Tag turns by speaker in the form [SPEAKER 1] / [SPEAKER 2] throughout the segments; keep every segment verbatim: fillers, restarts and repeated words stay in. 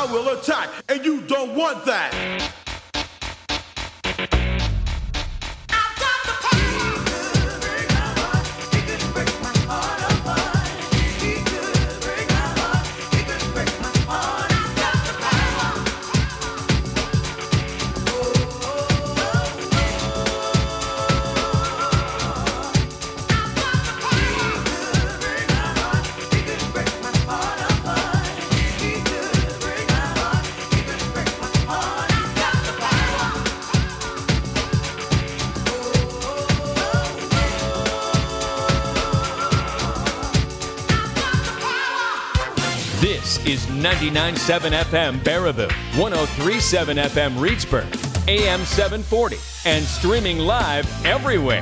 [SPEAKER 1] will attack, and you don't want that.
[SPEAKER 2] This is ninety-nine point seven F M Baraboo, one oh three point seven F M Reedsburg, A M seven forty, and streaming live everywhere.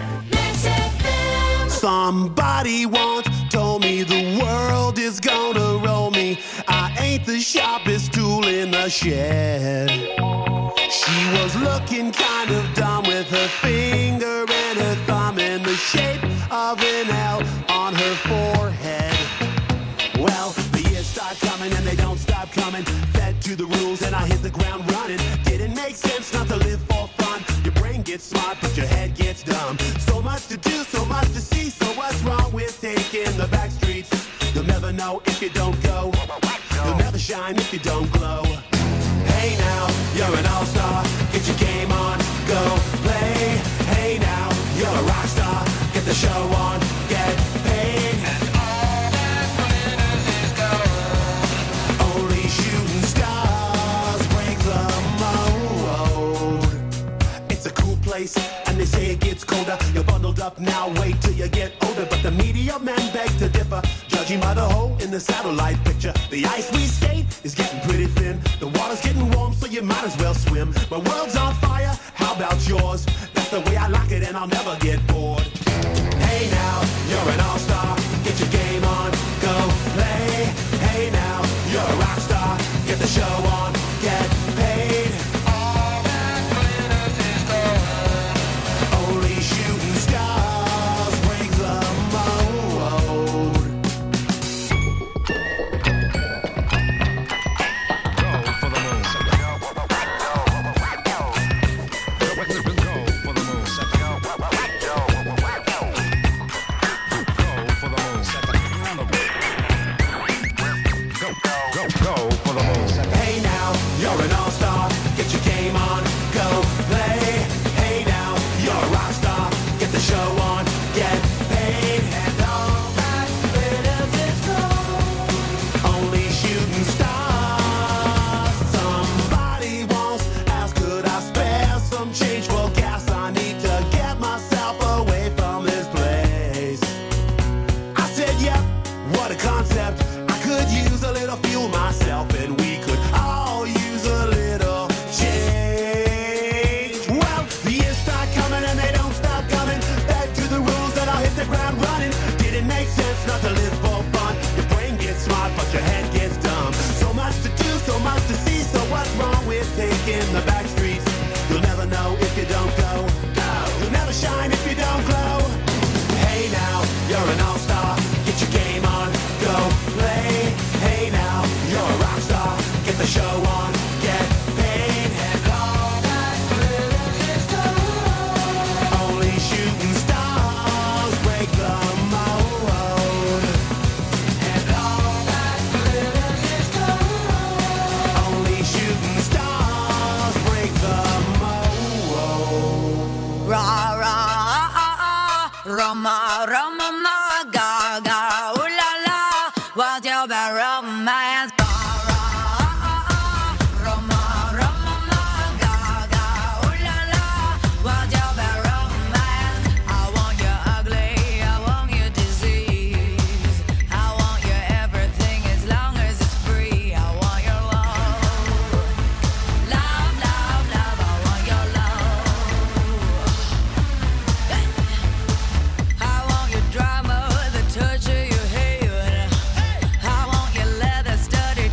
[SPEAKER 3] Somebody once told me the world is gonna roll me. I ain't the sharpest tool in the shed. She was looking kind of dumb with her finger and her thumb in the shape of an L on her forehead. Well, the years start coming and they don't stop coming. Fed to the rules and I hit the ground running. Didn't make sense not to live for fun. Your brain gets smart but your head gets dumb. So much to do, so much to see. So what's wrong with taking the back streets? You'll never know if you don't go. You'll never shine if you don't glow. Hey now, you're an all-star. Get your game on, go play. Hey now, you're a rock star. Get the show on, get paid. And all that glitters is gold. Only shooting stars break the mold. It's a cool place, and they say it gets colder. You're bundled up now, wait till you get older. But the media men beg to differ, judging by the hole in the satellite picture. The ice we skate is getting pretty thin. The water's getting warm, so you might as well swim. My world's on fire, how about yours? That's the way I like it, and I'll never get bored. Hey now, you're an all-star. Get your game on, go play. Hey now, you're a rock star. Get the show on, get paid. All that glitters is gold. Only shooting stars break the mold.
[SPEAKER 4] Go for the moon.
[SPEAKER 3] Hey now, you're an all-star. Get your game on, go play. Hey now, you're a rock star. Get the show on, get paid. And all that glitters is gold. Only shooting stars. Somebody once asked, could I spare some change for gas? I need to get myself away from this place. I said, yep, what a concept. I could use a little fuel myself, and we could all use a little change. Well, the years start coming and they don't stop coming. Back to the rules that I'll hit the ground running. Didn't make sense not to live for fun. Your brain gets smart but your head gets dumb. So much to do, so much to see. So what's wrong with taking the back streets? You'll never know if you don't go. You'll never shine if you don't glow. Hey now, you're an all-star. Get your game on, go play. Hey now, you're a rock star. Get the show on, get paid. And all that glitters is gold. Only shooting stars break the mold. And all that glitters is gold. Only shooting stars break the mold.
[SPEAKER 5] Ra ra ah ah Roma Roma ma ga ga ooh la la. What's your bad romance? Ra ra ah ah Roma Roma ma ga ga ooh la la. What's your bad romance? I want you ugly, I want you disease. I want you everything as long as it's free. I want your love, love, love, love. I want your love. I want your drama, the touch of your hair. I want your leather studded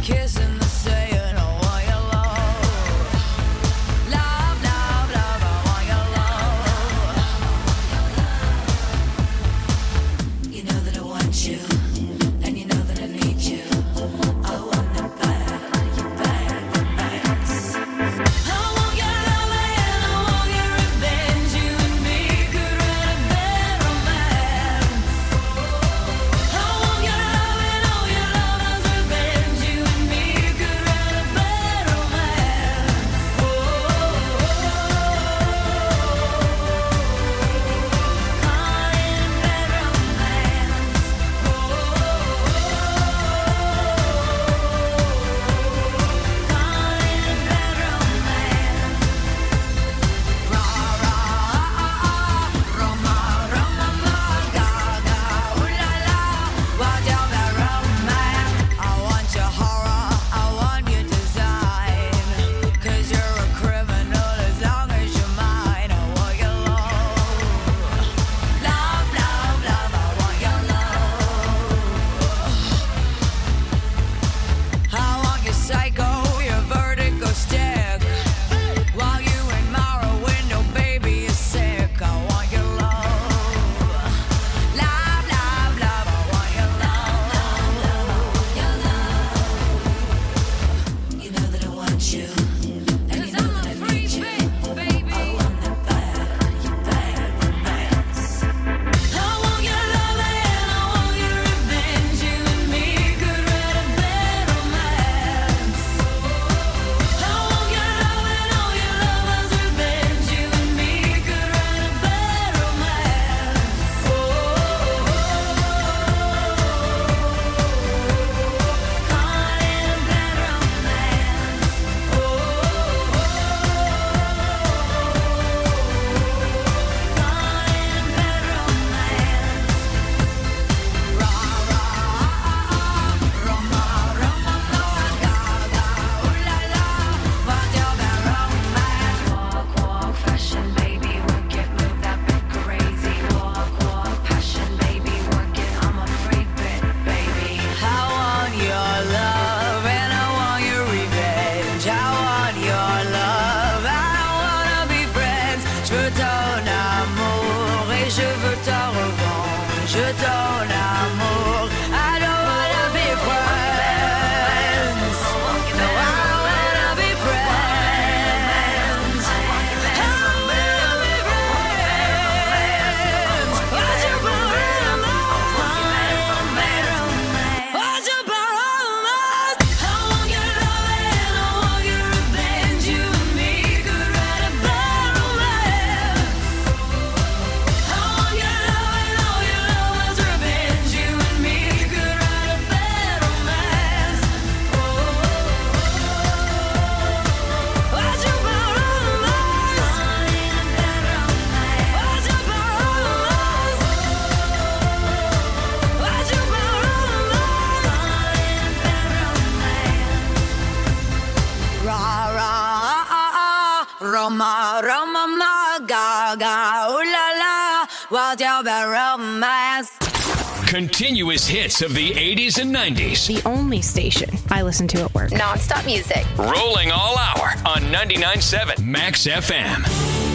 [SPEAKER 5] Roma, Roma, ma, ga, ga, ooh la la, what's your bad romance?
[SPEAKER 2] Continuous hits of the eighties and nineties.
[SPEAKER 6] The only station I listen to at work.
[SPEAKER 7] Non-stop music.
[SPEAKER 2] Rolling all hour on ninety-nine point seven Max F M.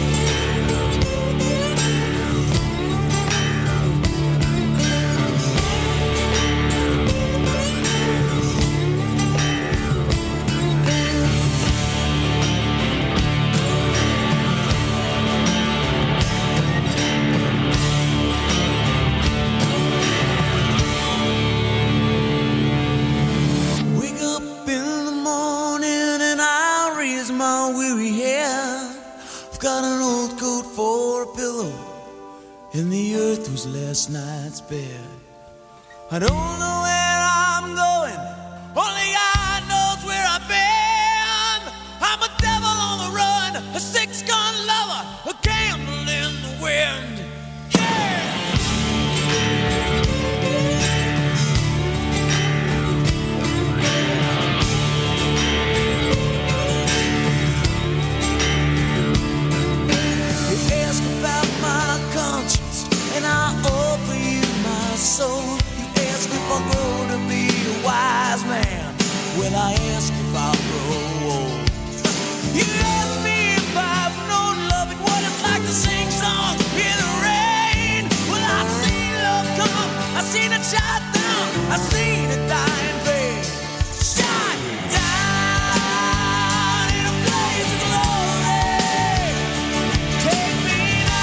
[SPEAKER 8] And the earth was last night's bed. I don't know where I'm going, only God knows where I've been. I'm a devil on the run, a six-gun lover, a candle in the wind. Yeah! You ask about my conscience, and I offer you my soul. You ask if I'll grow to be a wise man. Well, I ask if I'll grow old. You ask me if I've known love and what it's like to sing songs in the rain. Well, I've seen love come, I've seen it shine down, I've seen it die in vain. Shine down in a blaze of glory. Take me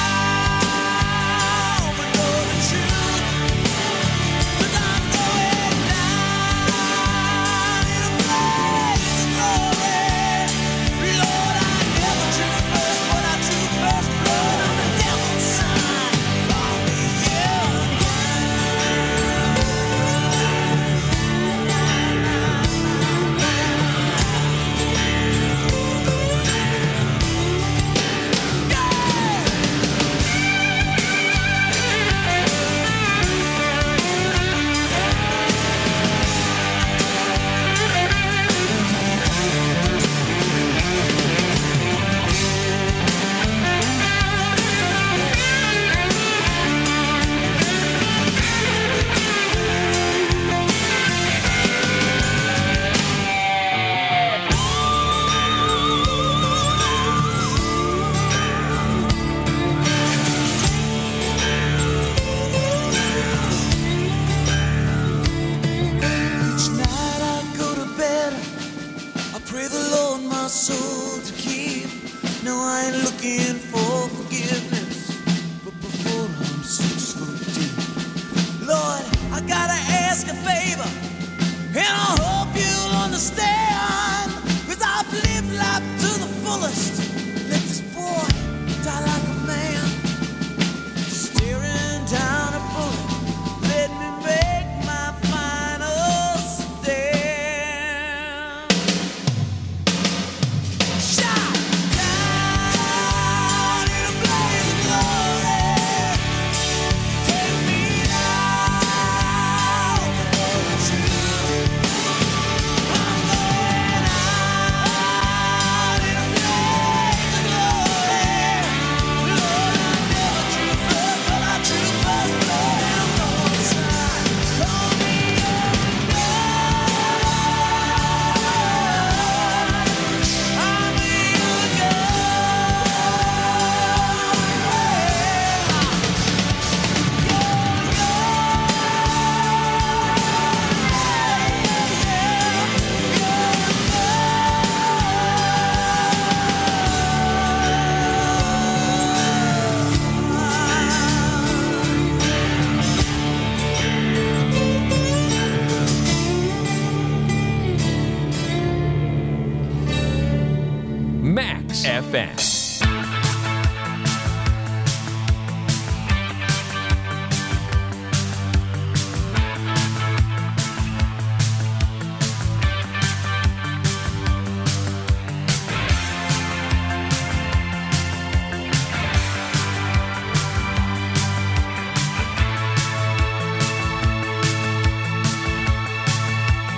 [SPEAKER 2] F M.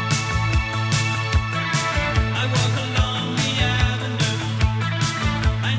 [SPEAKER 8] I walk along the avenue. I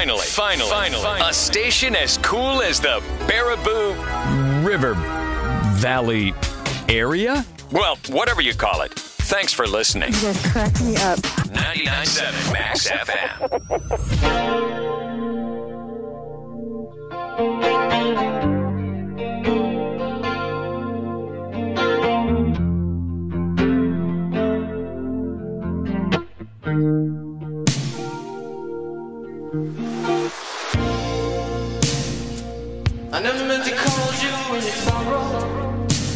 [SPEAKER 2] Finally, finally, finally, a station as cool as the Baraboo
[SPEAKER 7] River Valley area?
[SPEAKER 2] Well, whatever you call it. Thanks for listening.
[SPEAKER 9] You guys crack me up.
[SPEAKER 2] ninety-nine point seven Max F M.
[SPEAKER 8] I never meant to call you when you sorrow.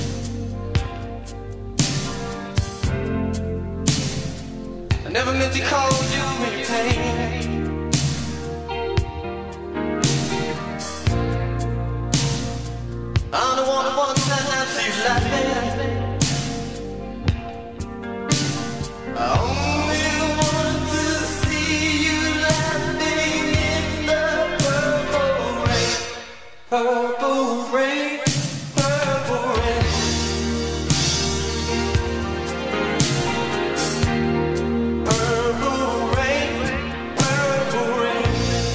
[SPEAKER 8] I never meant to call you when you pain. I don't want to one time see you laughing. I only want to see you laughing in the purple rain. Purple rain, purple rain. Purple rain, purple rain.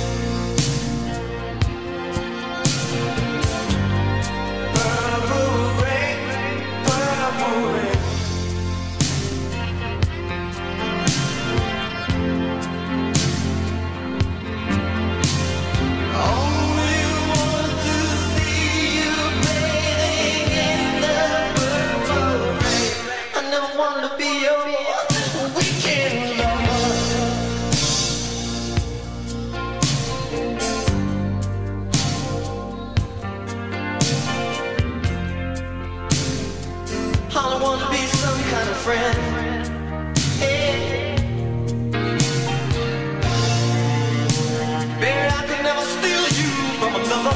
[SPEAKER 8] Purple rain, purple rain. Only want to see you bathing in the purple rain. I never wanted to be your weekend lover. I don't want to be some kind of friend. Hey. Baby, I could never steal you from another.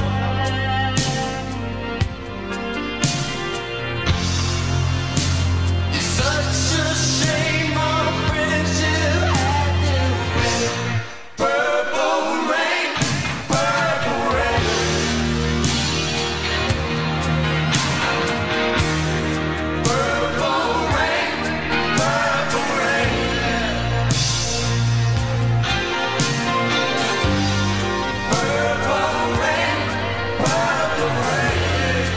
[SPEAKER 8] It's such a shame our friendship had to end. Purple rain, purple rain. Purple rain, purple rain. Purple rain, purple rain.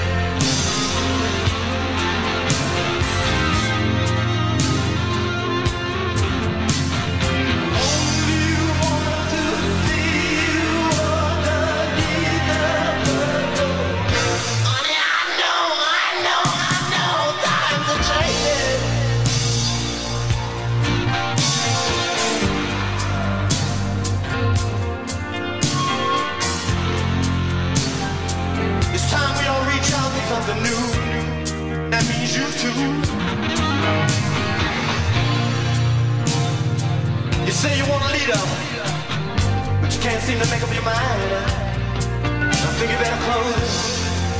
[SPEAKER 8] Only want to see you underneath the purple rain. Honey, I know, I know, I know, times are changing. It's time we all reach out for something new. That means you too. You say you want a leader, but you can't seem to make up your mind. I think you better close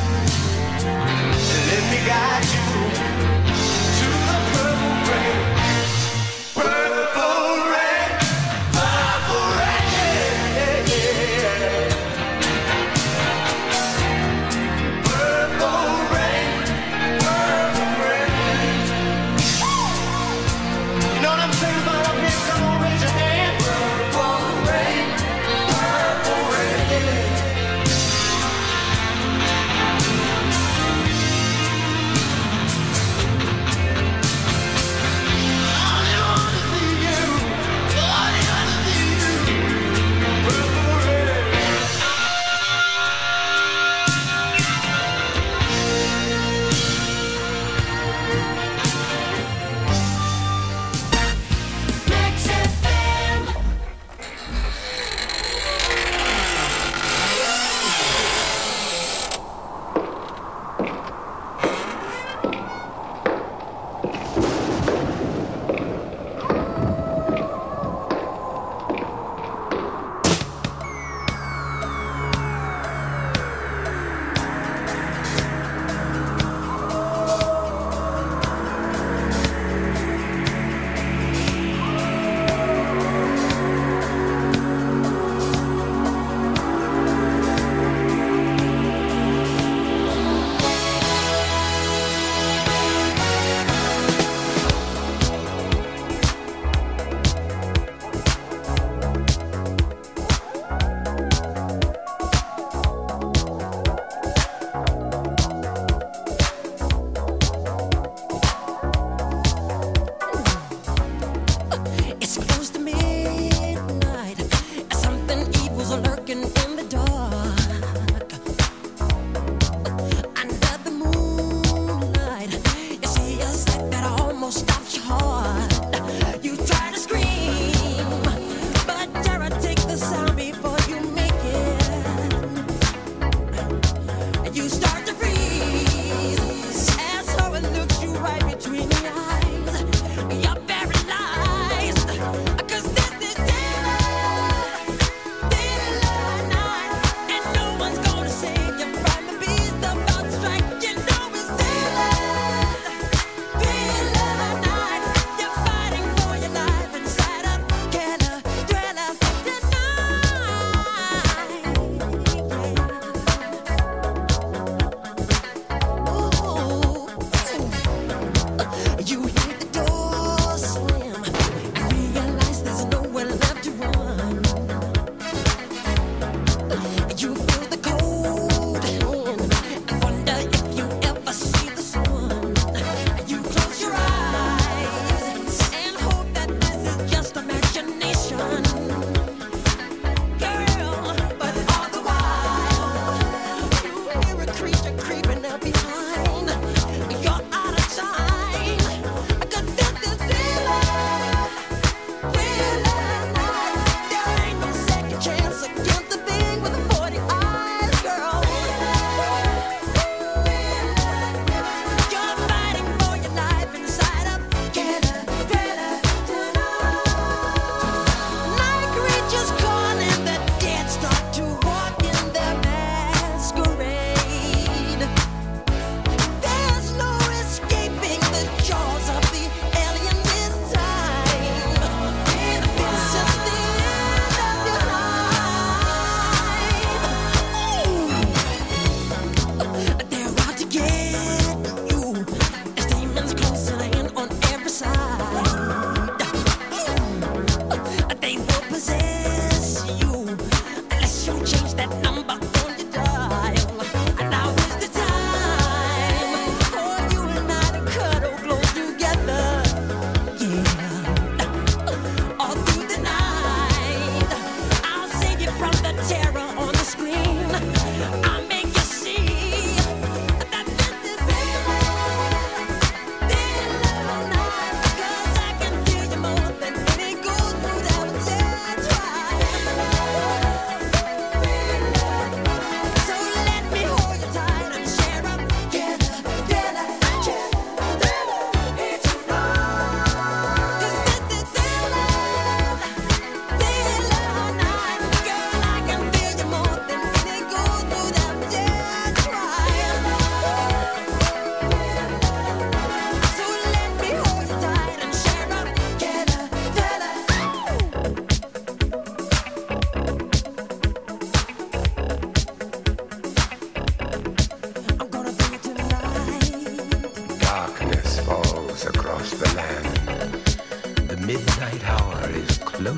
[SPEAKER 8] and let me guide you to the purple rain. Purple rain, purple rain. Purple rain, purple rain. You know what I'm saying about up here? Come on, raise your hand. Purple rain, purple rain.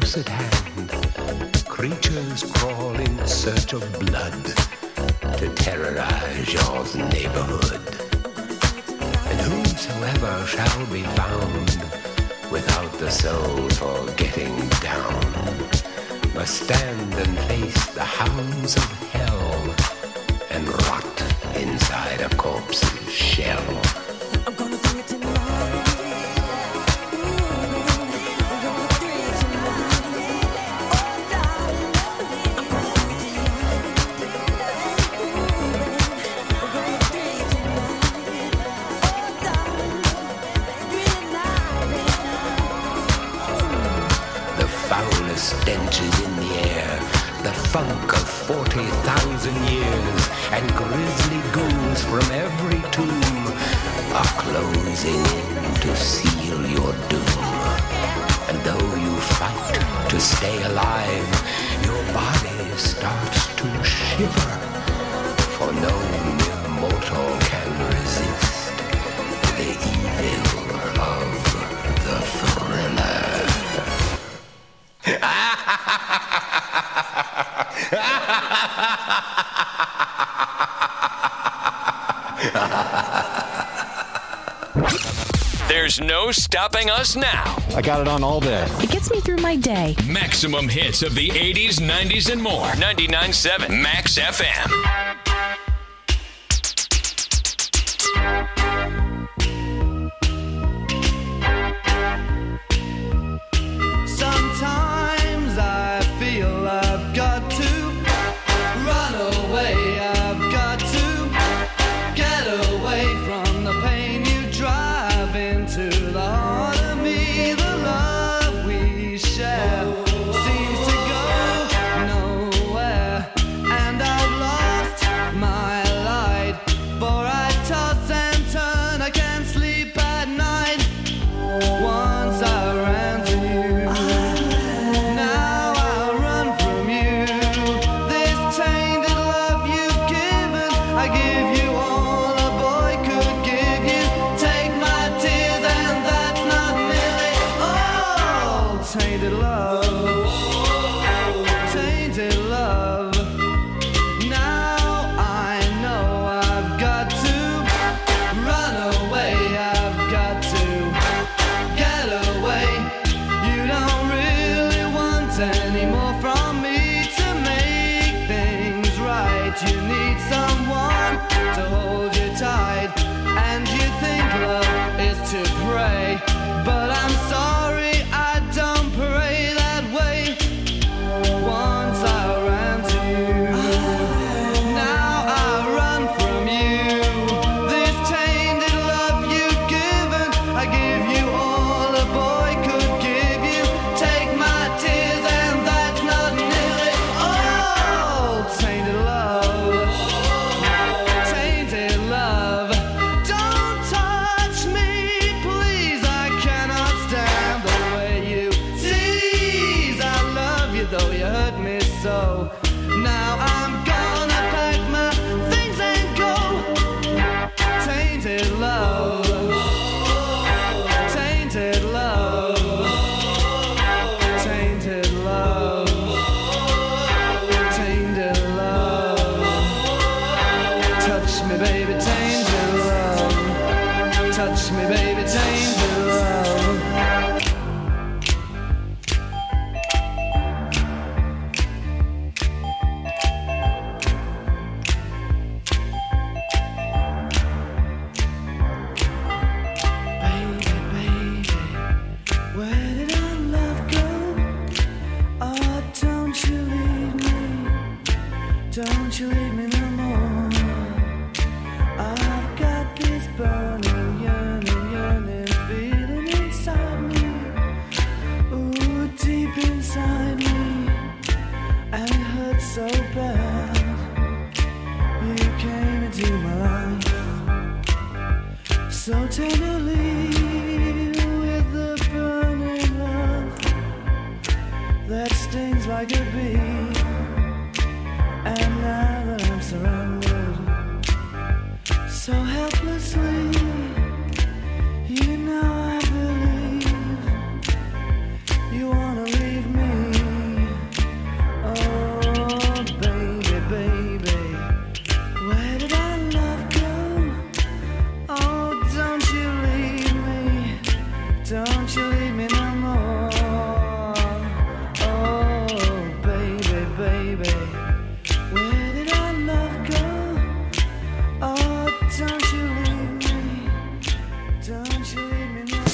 [SPEAKER 9] close at hand, creatures crawl in search of blood to terrorize your neighborhood. And whosoever shall be found without the soul for getting down must stand and face the hounds of hell and rot inside a corpse's shell.
[SPEAKER 8] I'm gonna do it tonight.
[SPEAKER 9] Stench is in the air, the funk of forty thousand years, and grisly ghouls from every tomb are closing in to seal your doom. And though you fight to stay alive, your body starts to shiver, for no mere mortal can resist the evil of the thriller.
[SPEAKER 2] There's no stopping us now.
[SPEAKER 10] I got it on all day.
[SPEAKER 6] It gets me through my day.
[SPEAKER 2] Maximum hits of the eighties, nineties, and more. ninety-nine point seven Max F M.
[SPEAKER 8] Sometimes I feel I've got to run away. I've got to get away from the pain you drive into the heart of me. The love we share seems to go nowhere, and I've lost my light. For I toss and turn, I can't sleep at night. Once I ran to you, now I run from you. This tainted love you've given, I give you all a boy could give you. Take my tears and that's not nearly all. Tainted love, tainted love. Now I know I've got to run away. I've got to get away. You don't really want any more from me to make things right. You need someone to hold you tight, and you think love is to pray, but I'm sorry, I don't pray that way. Once I ran to you, now I run from you. This tainted love you've given, I give you all a boy could give you. Take my tears and that's not nearly all. Tainted love, tainted love. Don't touch me, please, I cannot stand the way you tease. I love you though you hurt me so. Now I'm gonna pack my things and go. Tainted love, tainted love, tainted love, tainted love. Touch me, baby, tainted love. Touch me, baby, tainted love. Baby, baby, where did our love go? Oh, don't you leave me, don't you leave me no more. I've got this burning, yearning, yearning feeling inside me. Ooh, deep inside me, and it hurts so bad. You came into my life so tenderly, with the burning love that stings like a bee. And now that I'm surrounded so helplessly, you know I believe you wanna leave me. baby. Where did our love go? Oh, don't you leave me, don't you leave me now.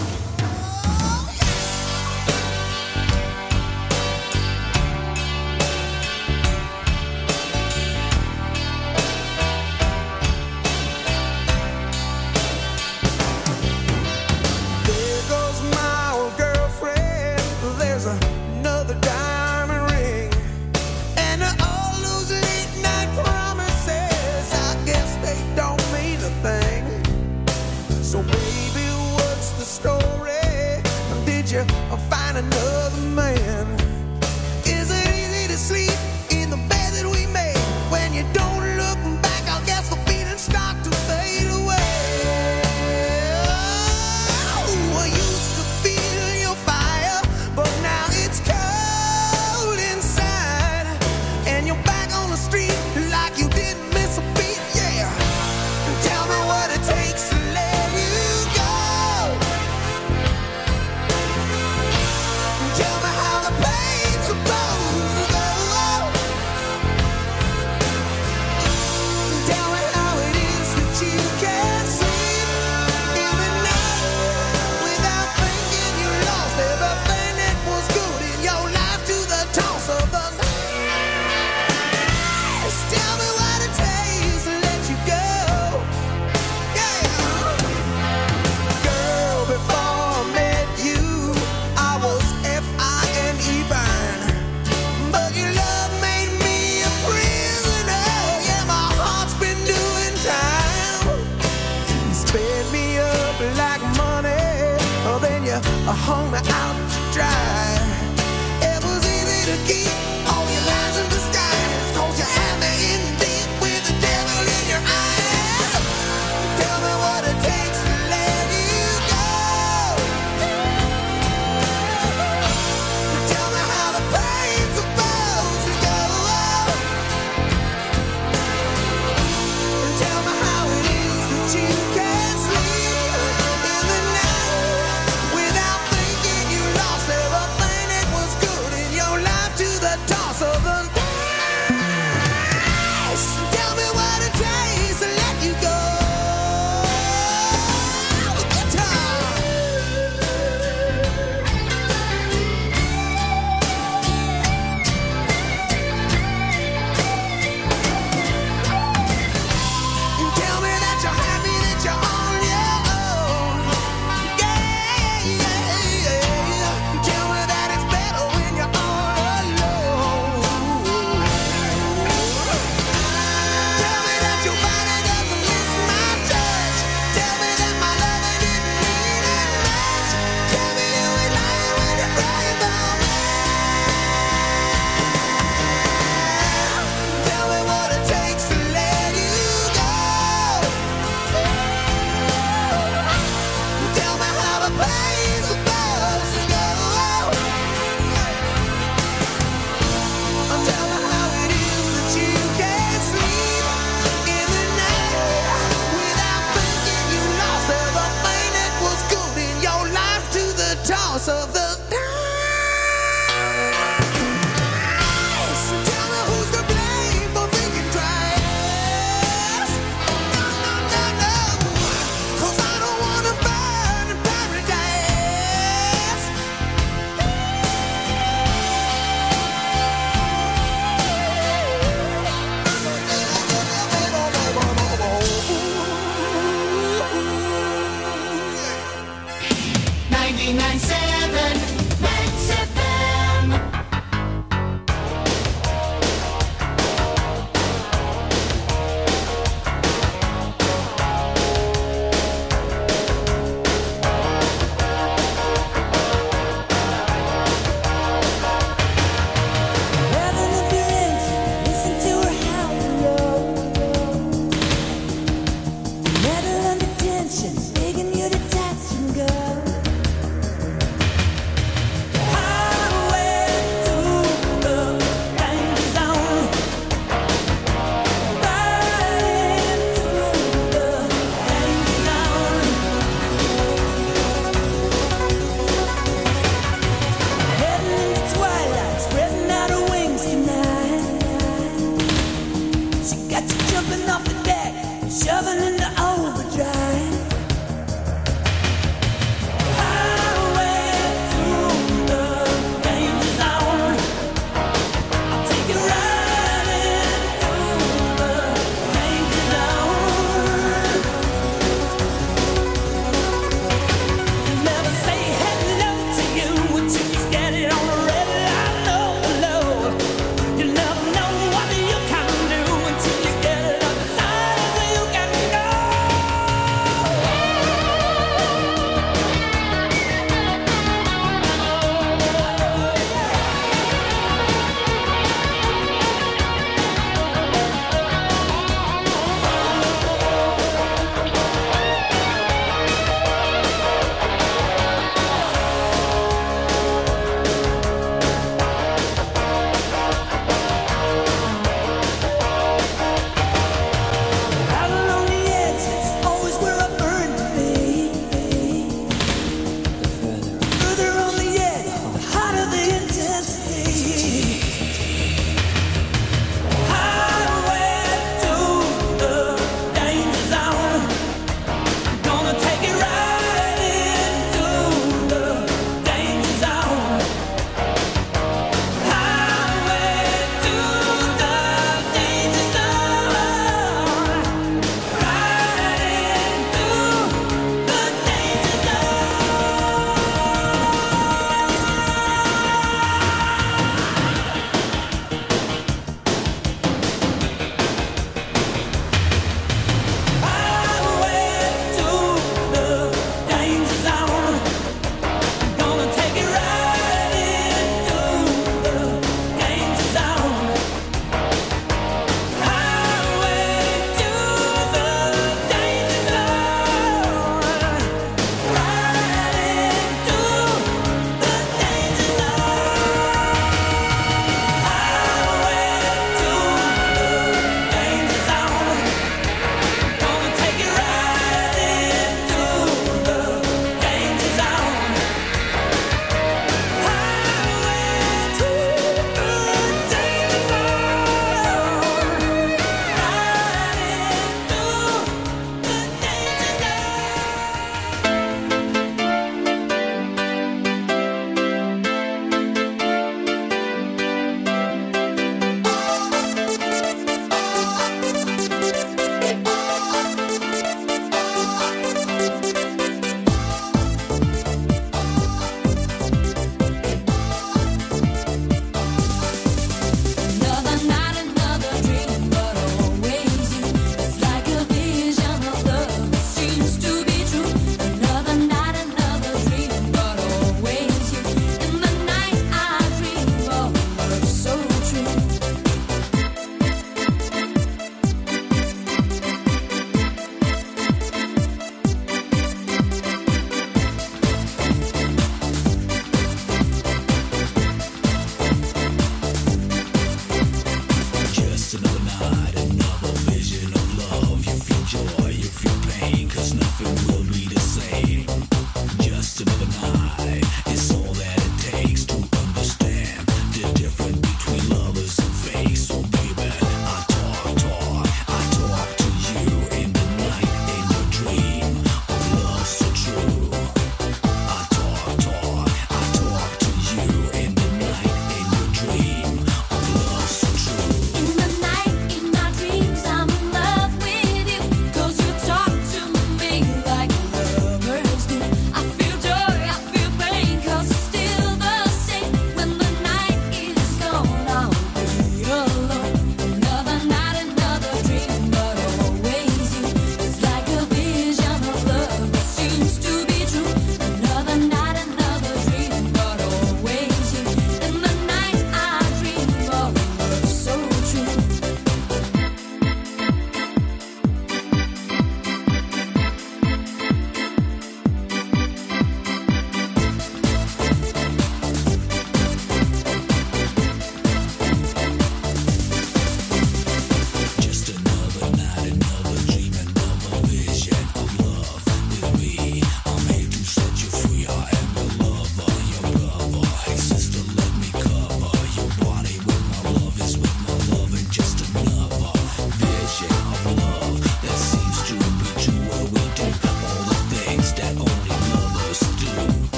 [SPEAKER 8] There goes my old girlfriend. There's another diamond ring. And all those late night promises, I guess they don't mean a thing. So baby, what's the story? Did you find another man? Is it easy to sleep in the bed that we made? When you don't look back, I guess the feelings start to fade away. Oh, I used to feel your fire, but now it's cold inside. And you're back on the street like you didn't miss a beat, yeah. Tell me what it takes to let you go. Tell me how the pain's supposed to go. Tell me how it is that you can't sleep in the night without thinking you lost everything that was good in your life to the toss of the night. Tell me what it takes to let you go. Yeah. Girl, before I met you, I was F I N E fine. But your love made me a prisoner. Yeah, my heart's been doing time. You sped me up like money, oh, then you hung me out to dry. It was easy to keep all your lies in disguise, 'cause you had me in deep with the devil in your eyes. Tell me what it takes to let you go. Tell me how the pain's supposed to go. Tell me how it is that you can't sleep in the night without thinking you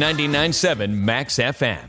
[SPEAKER 2] ninety-nine point seven Max F M.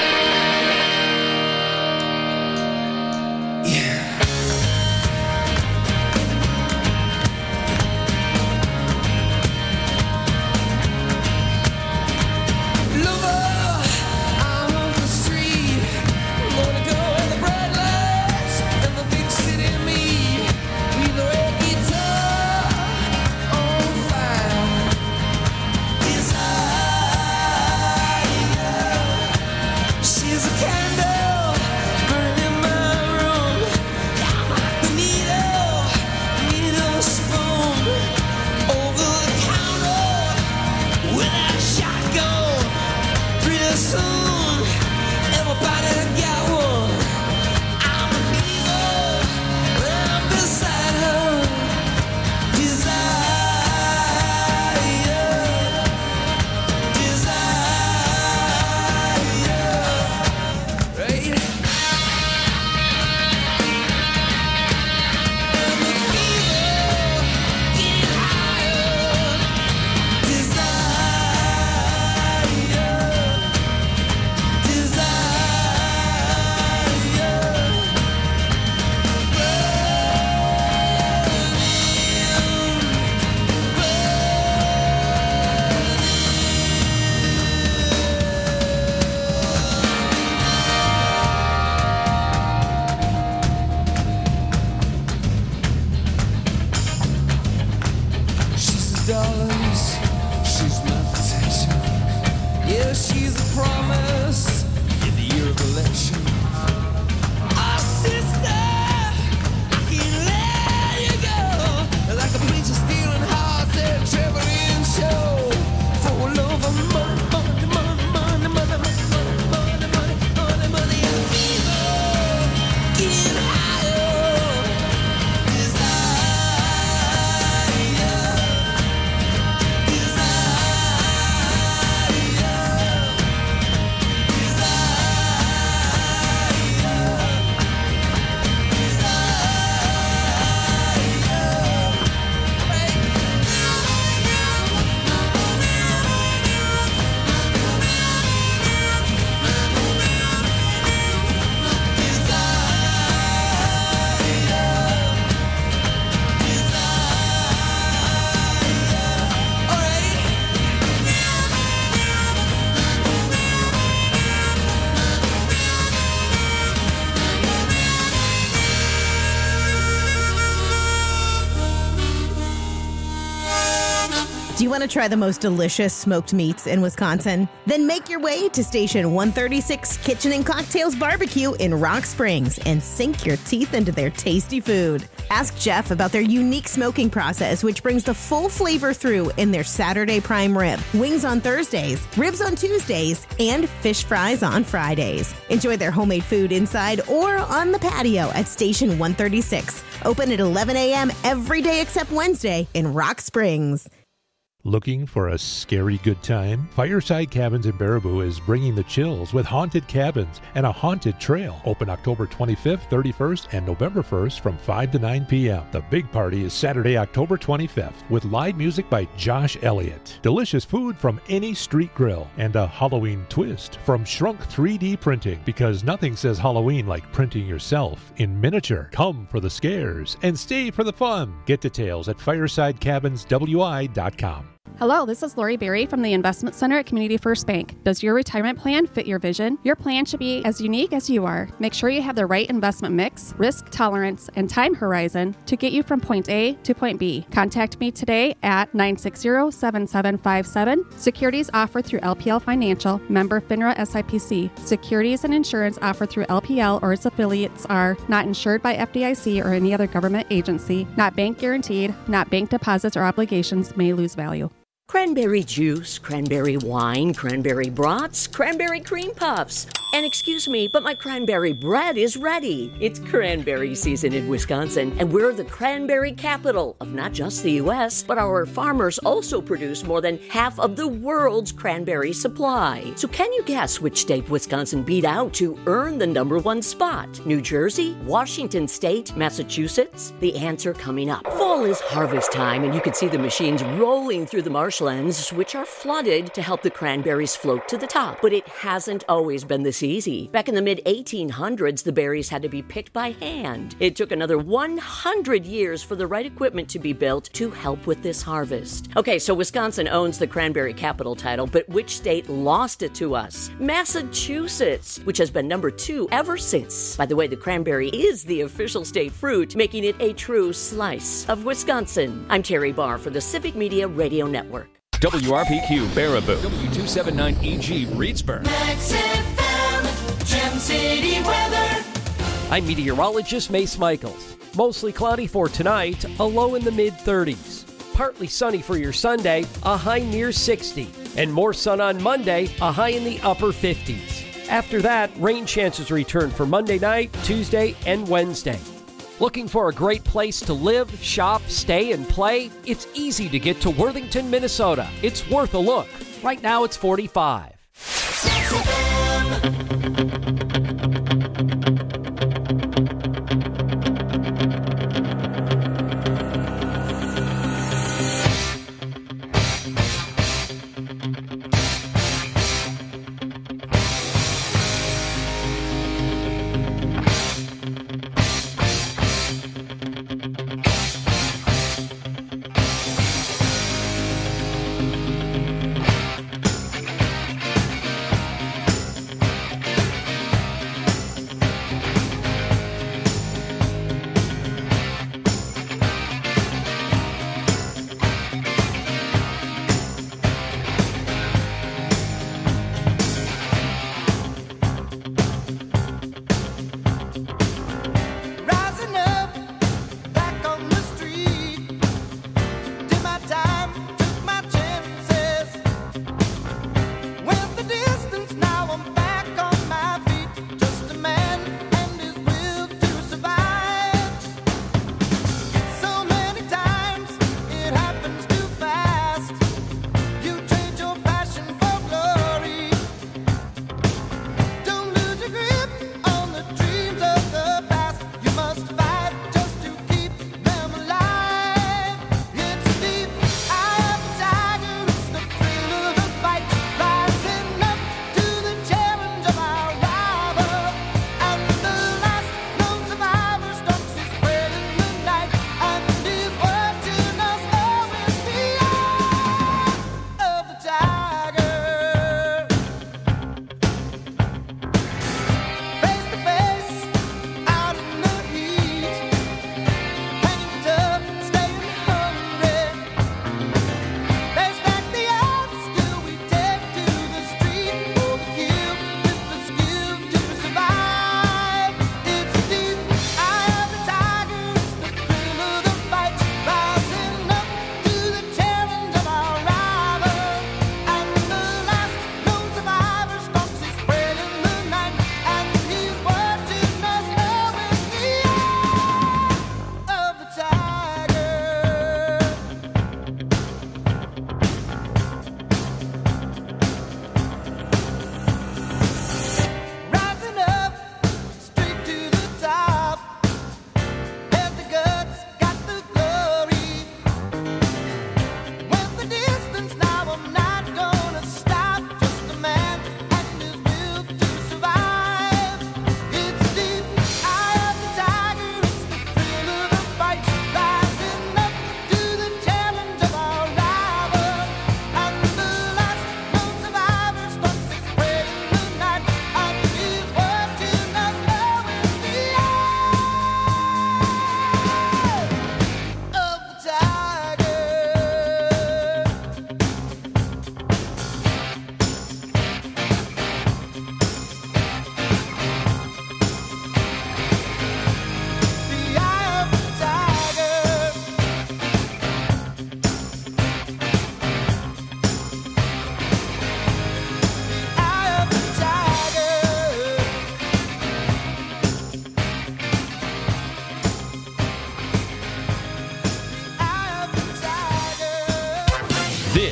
[SPEAKER 6] Do you want to try the most delicious smoked meats in Wisconsin? Then make your way to Station one thirty-six Kitchen and Cocktails Barbecue in Rock Springs and sink your teeth into their tasty food. Ask Jeff about their unique smoking process, which brings the full flavor through in their Saturday prime rib, wings on Thursdays, ribs on Tuesdays, and fish fries on Fridays. Enjoy their homemade food inside or on the patio at Station one thirty-six. Open at eleven a.m. every day except Wednesday in Rock Springs.
[SPEAKER 10] Looking for a scary good time? Fireside Cabins in Baraboo is bringing the chills with haunted cabins and a haunted trail. Open October twenty-fifth, thirty-first, and November first from five to nine p.m. The big party is Saturday, October twenty-fifth with live music by Josh Elliott, delicious food from any street grill, and a Halloween twist from Shrunk three D Printing, because nothing says Halloween like printing yourself in miniature. Come for the scares and stay for the fun. Get details at fireside cabins w i dot com.
[SPEAKER 11] Hello, this is Lori Berry from the Investment Center at Community First Bank. Does your retirement plan fit your vision? Your plan should be as unique as you are. Make sure you have the right investment mix, risk tolerance, and time horizon to get you from point A to point B. Contact me today at nine six zero, seven seven five seven. Securities offered through L P L Financial, member FINRA S I P C. Securities and insurance offered through L P L or its affiliates are not insured by F D I C or any other government agency, not bank guaranteed, not bank deposits or obligations may lose value.
[SPEAKER 12] Cranberry juice, cranberry wine, cranberry brats, cranberry cream puffs. And excuse me, but my cranberry bread is ready. It's cranberry season in Wisconsin, and we're the cranberry capital of not just the U S, but our farmers also produce more than half of the world's cranberry supply. So can you guess which state Wisconsin beat out to earn the number one spot? New Jersey, Washington State, Massachusetts? The answer coming up. Fall is harvest time, and you can see the machines rolling through the marshlands, which are flooded to help the cranberries float to the top. But it hasn't always been this easy. Back in the mid eighteen hundreds, the berries had to be picked by hand. It took another one hundred years for the right equipment to be built to help with this harvest. Okay, so Wisconsin owns the cranberry capital title, but which state lost it to us? Massachusetts, which has been number two ever since. By the way, the cranberry is the official state fruit, making it a true slice of Wisconsin. I'm Terry Barr for the Civic Media Radio Network.
[SPEAKER 2] W R P Q Baraboo, W two seventy-nine E G Reedsburg.
[SPEAKER 8] Max F M, Gem City weather.
[SPEAKER 13] I'm meteorologist Mace Michaels. Mostly cloudy for tonight, a low in the mid thirties. Partly sunny for your Sunday, a high near sixty. And more sun on Monday, a high in the upper fifties. After that, rain chances return for Monday night, Tuesday, and Wednesday. Looking for a great place to live, shop, stay, and play? It's easy to get to Worthington, Minnesota. It's worth a look. Right now, it's forty-five.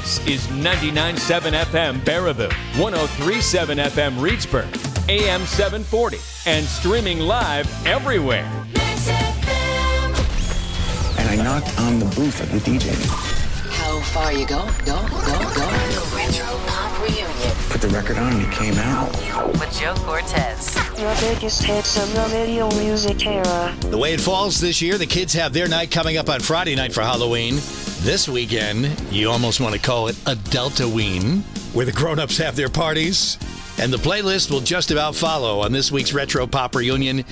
[SPEAKER 2] This is ninety-nine point seven F M Baraboo, one oh three point seven F M Reedsburg, A M seven forty, and streaming live everywhere.
[SPEAKER 14] And I knocked on the booth of the D J.
[SPEAKER 15] How far you go? Go, go, go. The Retro Pop Reunion.
[SPEAKER 14] Put the record on and it came out.
[SPEAKER 15] With Joe Cortez.
[SPEAKER 16] The biggest hits of the video music era.
[SPEAKER 17] The way it falls this year, the kids have their night coming up on Friday night for Halloween. This weekend, you almost want to call it a Deltaween, where the grown-ups have their parties. And the playlist will just about follow on this week's Retro Pop Reunion.